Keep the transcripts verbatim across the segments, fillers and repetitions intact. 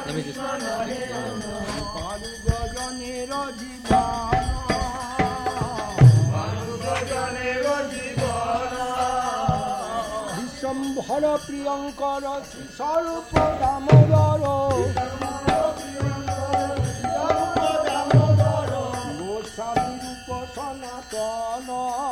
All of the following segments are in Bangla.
বিশ্বম্ভর প্রিয়ঙ্কর শ্রী স্বরূপ দামোদর গোস্বামী রূপ সনাতন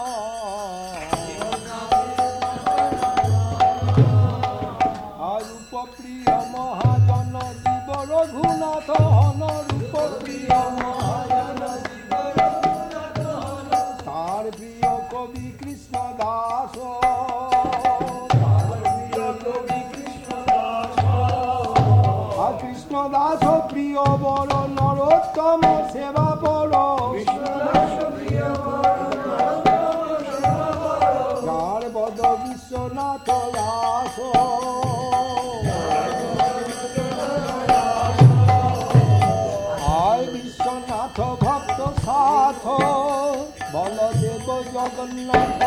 রূপ প্রিয় মহাজন জীব রঘুনাথ হন রূপ প্রিয় মহাজন তার প্রিয় কবি কৃষ্ণ দাস কৃষ্ণ দাস প্রিয় বড় নরোত্তম সেবা বড় যার বদ বিশ্বনাথ দাস আয় বিশ্বনাথ ভক্ত সাথ বলদেব জগন্নাথ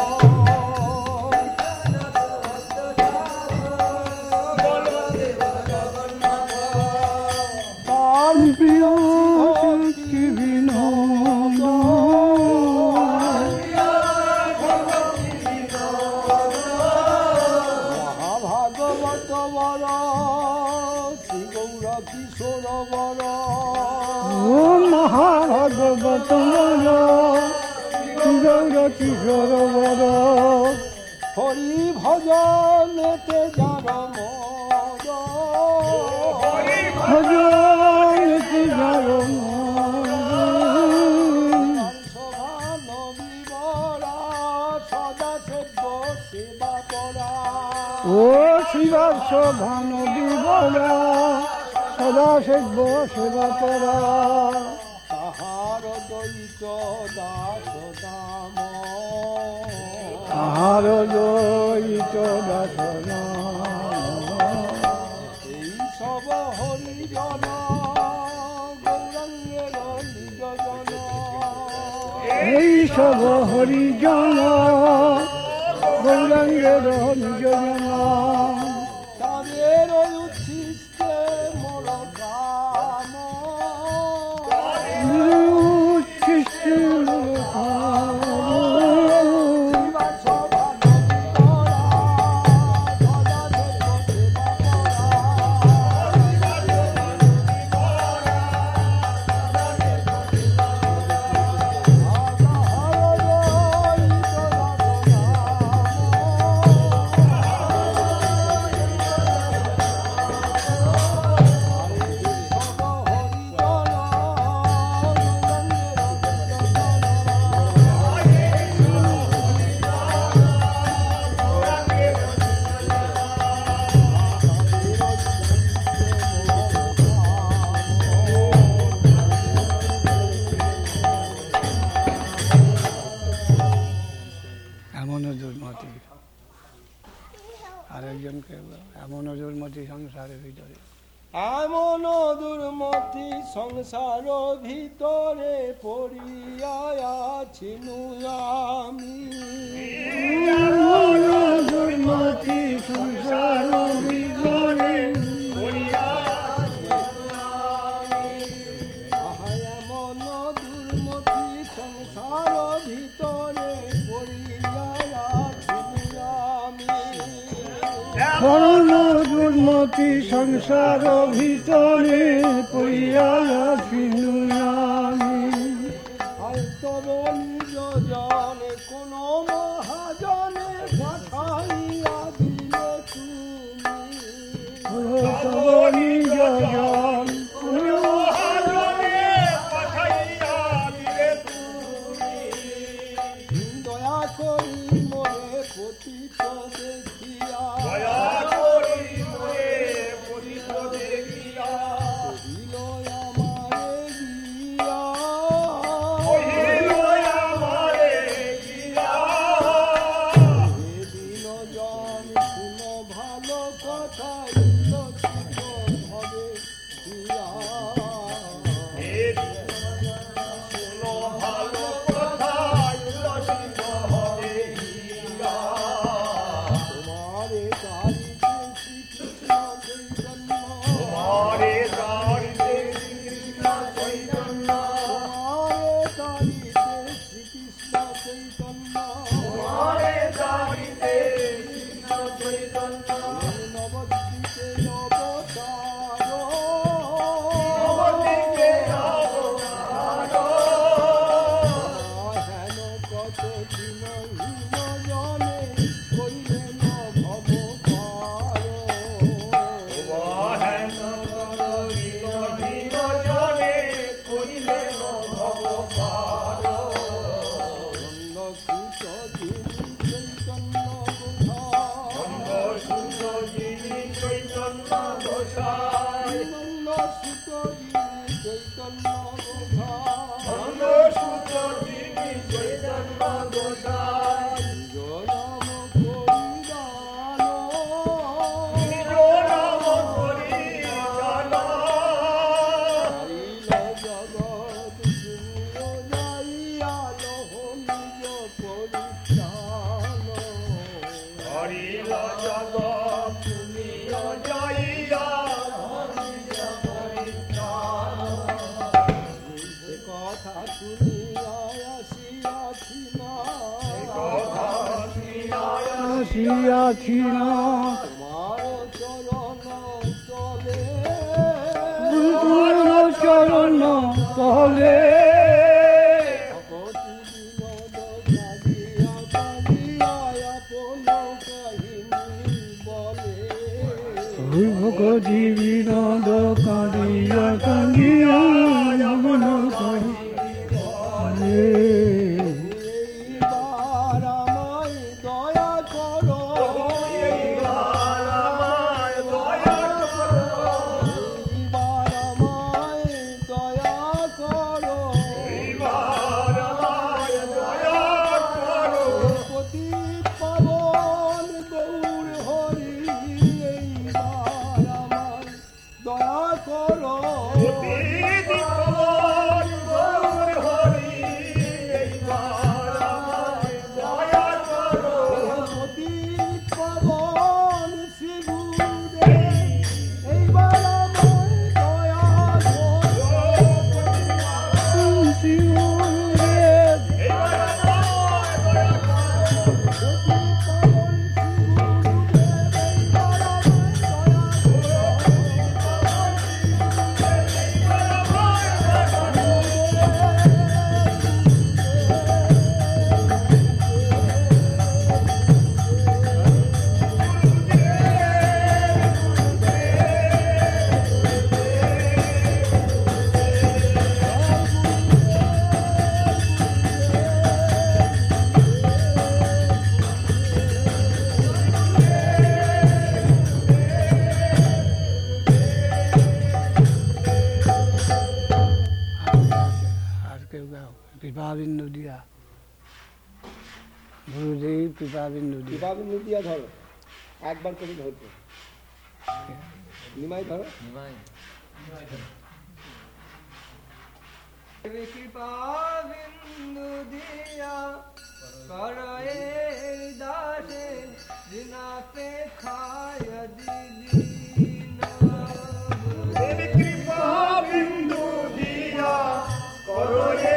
প্রিয় মহাভাগবত বর শ্রী গৌর কিশোর বর মহাভাগবত বর শ্রী গৌর কিশোর বর হরি ভজনেতে যার মদ ভজনেতে যার ও শিবার শোভান বিবরা সদা সেব্য সেবা করা তাহার দৈত দাস দাম তাহার দৈত দাস এই সব হরিজন গৌরাঙ্গের নিজ জন এই সব হরিজন গৌরাঙ্গের নিজ জন তাদের উচ্ছিষ্টে মোর কাম উচ্ছিষ্টে মোর কাম এমন দুর্মতি সংসারের ভিতরে এমন দুর্মতি সংসার ভিতরে পড়িয়া আছিনু আমি দুর্মতি সংসার ভিতরে পড়িয়া এমন দুর্মতি সংসার ভিতরে পড়িয়া আছিনু আমি করুণ দুর্মতি সংসার ভিতরে পড়িয়া আছিনু আমি তব নিজ জনে কোন মহাজনে পাঠাইয়া দিলে তুমি তব নিজ জন কোন মহাজনে পাঠাইয়া দিলে তুমি দয়া করি মনে পতিত দেখিয়া দয়া করি মনে পতিত দেখিয়া দিল আমারে চরণ তলে ভগতি বিনোদ কাঁদিয়া কাঁদিয়া মন করে কৃপাবিন্দু দিয়া গুরুদেব কৃপাবিন্দু কৃপাবিন্দু দিয়া ধরো একবার করে ধরবে নিমাই ধরো নিমাই কৃপাবিন্দু দিয়া করয়ে দাসে জিনা পে খায় দিদিনা কৃপাবিন্দু দিয়া করয়ে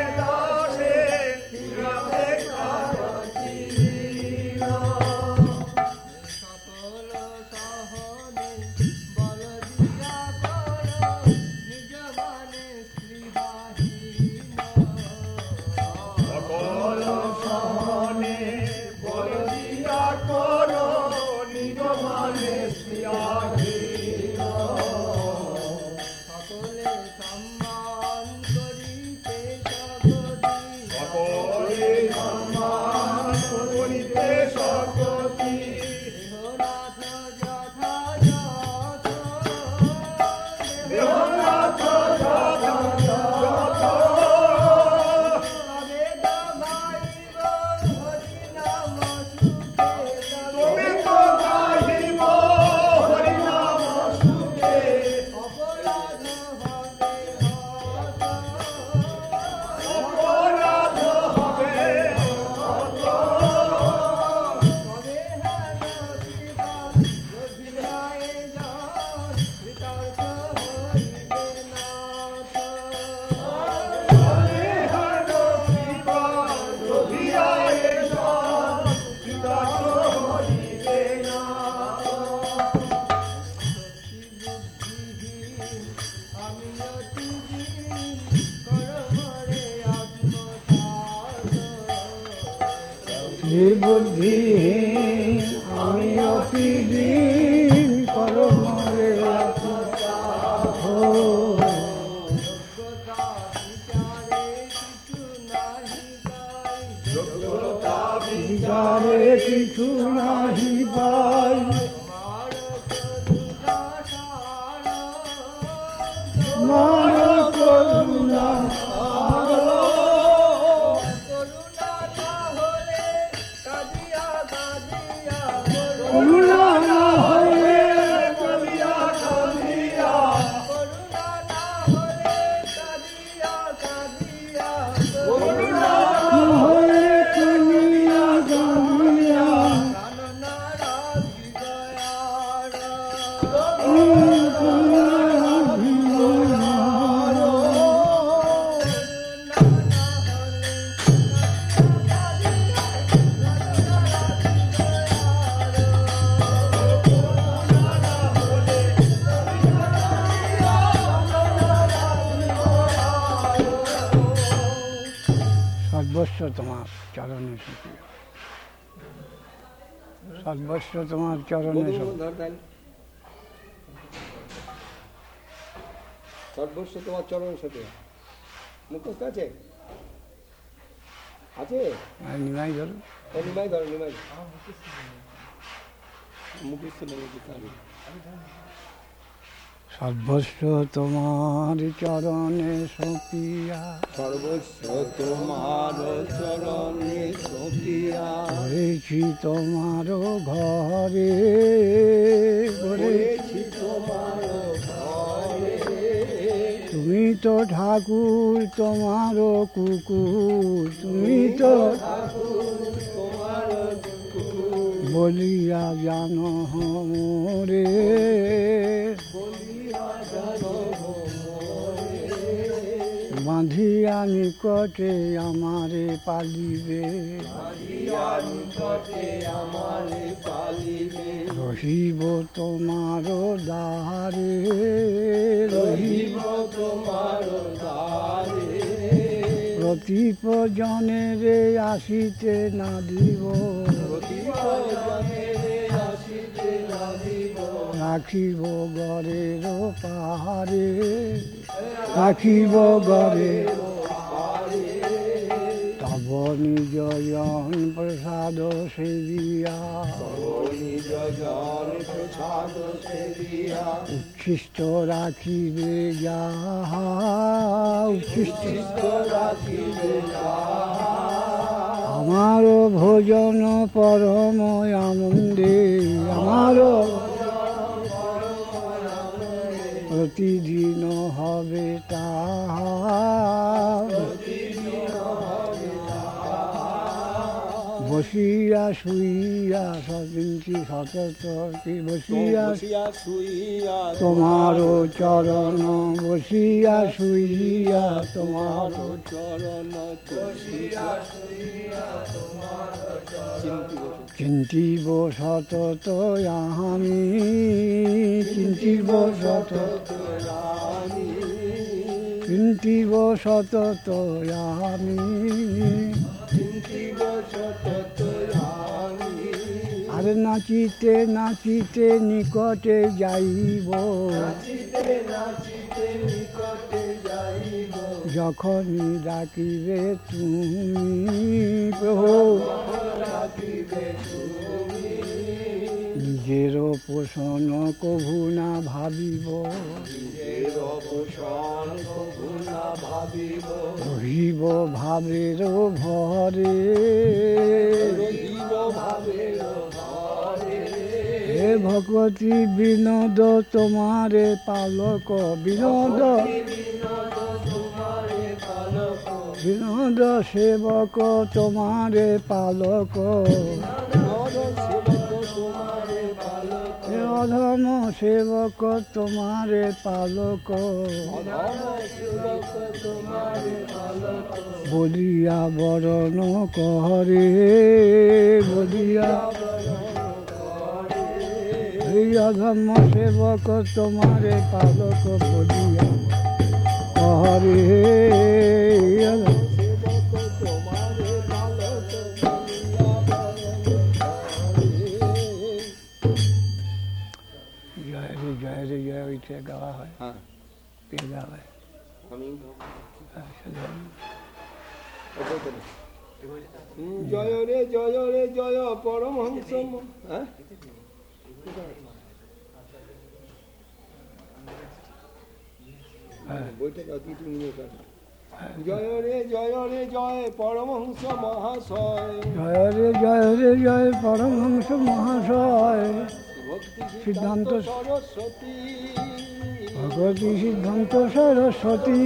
বুদ্ধিহীন আমি অতি দিন করমরে বিচারে কিছু নাহি পাই তোমার করুণা করুণা না হলে কাঁদিয়া কাঁদিয়া করুণা না হলে কাঁদিয়া কাঁদিয়া সর্বস্ব তোমার চরণে সুখী, সর্বস্ব তোমার চরণে সর্বস্ব তোমার চরণ সাথে মুখস্থ আছে আছে নিমাই ধরো নিমাই ধরো নিমাই মুখস্থ নেই। সর্বস্ব তোমার চরণে সপিয়া সর্বস্ব তোমার চরণে সপিয়া করেছি তোমার ঘরে করেছি তোমার ঘরে তুমি তো ঠাকুর তোমার কুকুর তুমি তো তোমার বলিয়া জানো মোরে বাঁধিয়া নিকটে আমারে পালিবে আমারে পালিবে রহিব তোমার দ্বারে রহিব তোমার দ্বারে প্রদীপ জনেরে আসিতে না দিব রাখিব গড়ের পাহাড়ে রাখিব গড়ে তব নিজজন প্রসাদ সেবিয়া উচ্ছিষ্ট রাখিবে যাহা উচ্ছিষ্ট রাখিবে আমার ভোজন পরম আনন্দে আমার প্রতিদিন হবে তাহা বসিয়া শুইয়া সবিন্তি সতত বসিয়া শুইয়া তোমার চরণ বসিয়া শুইয়া তোমার চরণ চিন্তিব সতত আমি চিন্তিব সতত চিন্তিব সতত আমি আর নাচিতে নাচিতে নিকটে যাইব যখনই ডাকিবে তুমি প্রভু নিজের পোষণ কভু না ভাবিব রহিব ভাবের ভরে হে ভগবতী বিনোদ তোমারে পালক বিনোদ বিনোদ সেবক তোমারে পালক হে অধম সেবক তোমারে পালক বলিয়া বরণ করে বলিয়া এই অধম সেবক তোমারে পালক বলিয়া করে জয় রে জয় রে জয় ওইটা গাওয়া হয় হ্যাঁ কে গাওয়ায় জয় রে জয় রে জয় পরমহংস হ্যাঁ বইটা অতি নিয়ে কর। জয় রে জয় রে জয় পরমহংস মহাশয়, জয় রে জয় রে জয় পরমহংস মহাশয়, ভক্তি সিদ্ধান্ত সিদ্ধান্ত সরস্বতী, ভগবতী সিদ্ধান্ত সরস্বতী,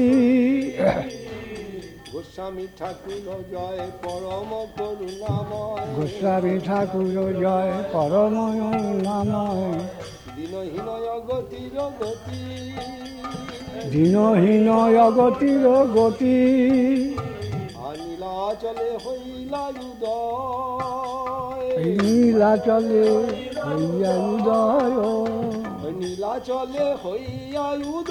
গোস্বামী ঠাকুর জয় পরম করুণাময়, গোস্বামী ঠাকুর জয় পরময় নাময়, দীনহীন গতির গতি, দীনহীন অগতির গতি, নীলাচলে হইলা উদয়, নীলাচলে হইয়া উদয়, নীলাচলে হইয়া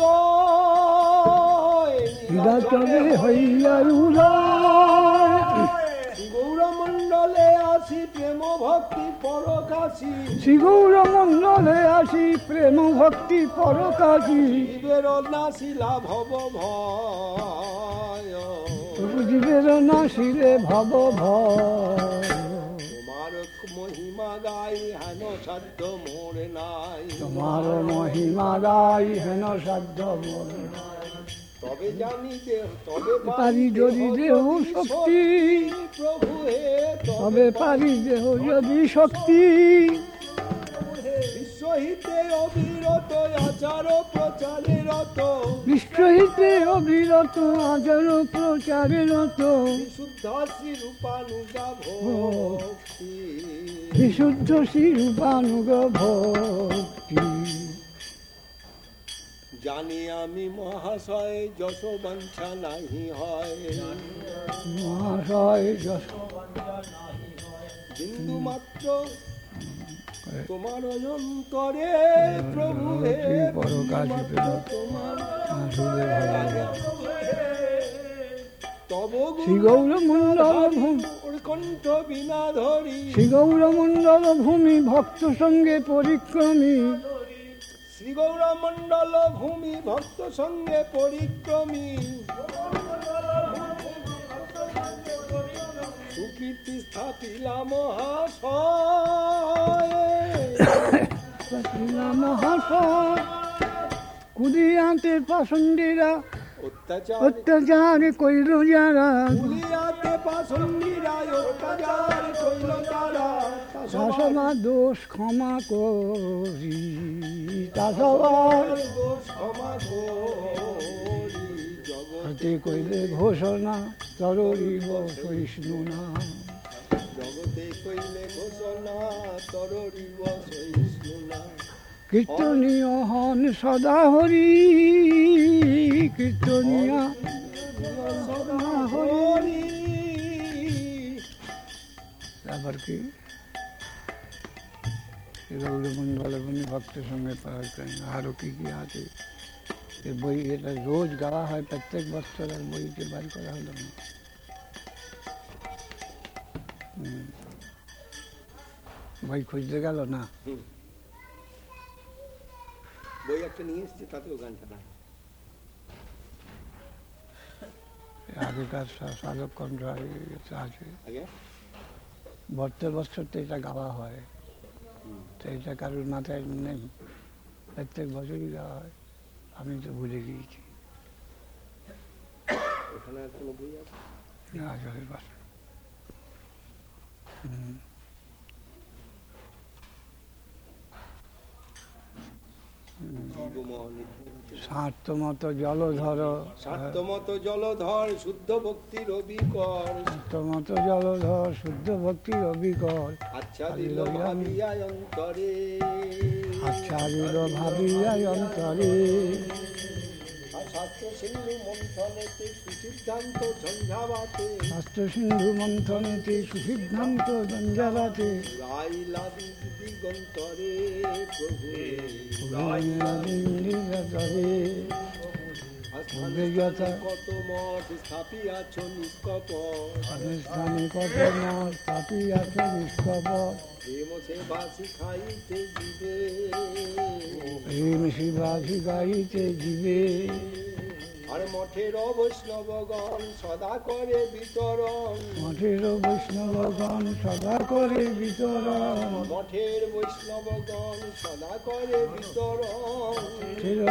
উদয়, নীলাচলে হইয়া উদয়, গৌরমণ্ডলে আসি প্রেম ভক্তি পরকাশী, শ্রী গৌরমণ্ডলে আসি প্রেম ভক্তি পরকাশী, জীবের নাশিলা ভব ভয়, জীবের নাশিলে ভব ভয়, তোমার মহিমা গাই হেন সাধ্য মোর নাই, তোমার মহিমা গাই হেন সাধ্য মোর, তবে জানি দেহ তবে পারি যদি দেহ শক্তি, প্রভু হে তবে পারি দেহ যদি শক্তি, বিশ্বহিতে অবিরত আচার প্রচারে রত, বিশ্বহিতে অবিরত আচার প্রচারে রত, বিশুদ্ধ শ্রী রূপানুগা ভক্তি, বিশুদ্ধ শ্রীরূপানুগ ভক্তি, জানি আমি মহাশয় যশ বাঞ্ছা নাহি হয়, মহাশয় যশ বিন্দু মাত্র তোমার অন্তরে প্রভু হে, পরকাশিতে তোমার তব শ্রী গৌরমণ্ডল ভূমি, কণ্ঠ বিনা ধরি, শ্রী গৌরমণ্ডল ভূমি ভক্ত সঙ্গে পরিক্রমী, শ্রী গৌরমণ্ডল ভূমি ভক্ত সঙ্গে পরিক্রমী, সুকীর্তি স্থাপিলা মহাশয়, মহাশয় কুদিয়াতে পাষণ্ডীরা অত্যাচার অত্যাচার কইল যারা, কুলিয়াতে পাষণ্ডীরা অত্যাচার কইল তারা, তাসবা দোষ ক্ষমা করি, তাসবার দোষ ক্ষমা করি, জগৎ হাতে কইলে ঘোষণা তরিব সহিষ্ণু না, জগতে কইলে ঘোষণা তরিব সহিষ্ণু না, কীর্তনীয় হন সদা হরি, কীর্তনীয় সদা হরি। তারপর কি গৌরমণ্ডল ভূমি ভক্ত সঙ্গে পরাক্রমী, আরও কি কি আছে এই বই, এটা রোজ গাওয়া হয় প্রত্যেক বছর, আর বইকে বার করা হলো না। হুম। বই খুঁজতে গেল না, বই একটা নিয়ে এসছে তাতেও গানটা না, আগেকার সাধক কণ্ঠ আছে, আগে বছর বছর তো এটা গাওয়া হয়, তো এটা কারোর মাথায় নেই, প্রত্যেক বছরই গাওয়া হয়, আমি তো ভুলে গিয়েছি। ওখানে আর কোনো বই আছে? আগের বছর হুম। স্বার্থমত জলধর, স্বার্থমত জলধর শুদ্ধ ভক্তির অবিকর, স্বার্থমত জলধর শুদ্ধ ভক্তির অবিকর, আচ্ছা দিল ভাবিয়া অন্তরে, আচ্ছা দিল ভাবিয়া অন্তরে, শাস্ত্র সিন্ধু মন্থনেতে সুসিদ্ধান্ত ঝঞ্ঝাবাতে, শাস্ত্র সিন্ধু মন্থনেতে সুসিদ্ধান্ত জঞ্জালাতে, রাইলা দিগন্তরে প্রভু কত মঠ স্থাপিয়াছ নিষ্কপট, স্থানে কত মঠ স্থাপিয়াছ নিষ্কপট, প্রেম সেবা শিখাইতে জীবে, প্রেম সেবা শিখাইতে জীবে, আর মঠের বৈষ্ণবগণ সদা করে বিতরণ, মঠের বৈষ্ণবগণ সদা করে বিতরণ, মঠের বৈষ্ণবগণ সদা করে বিতরণ।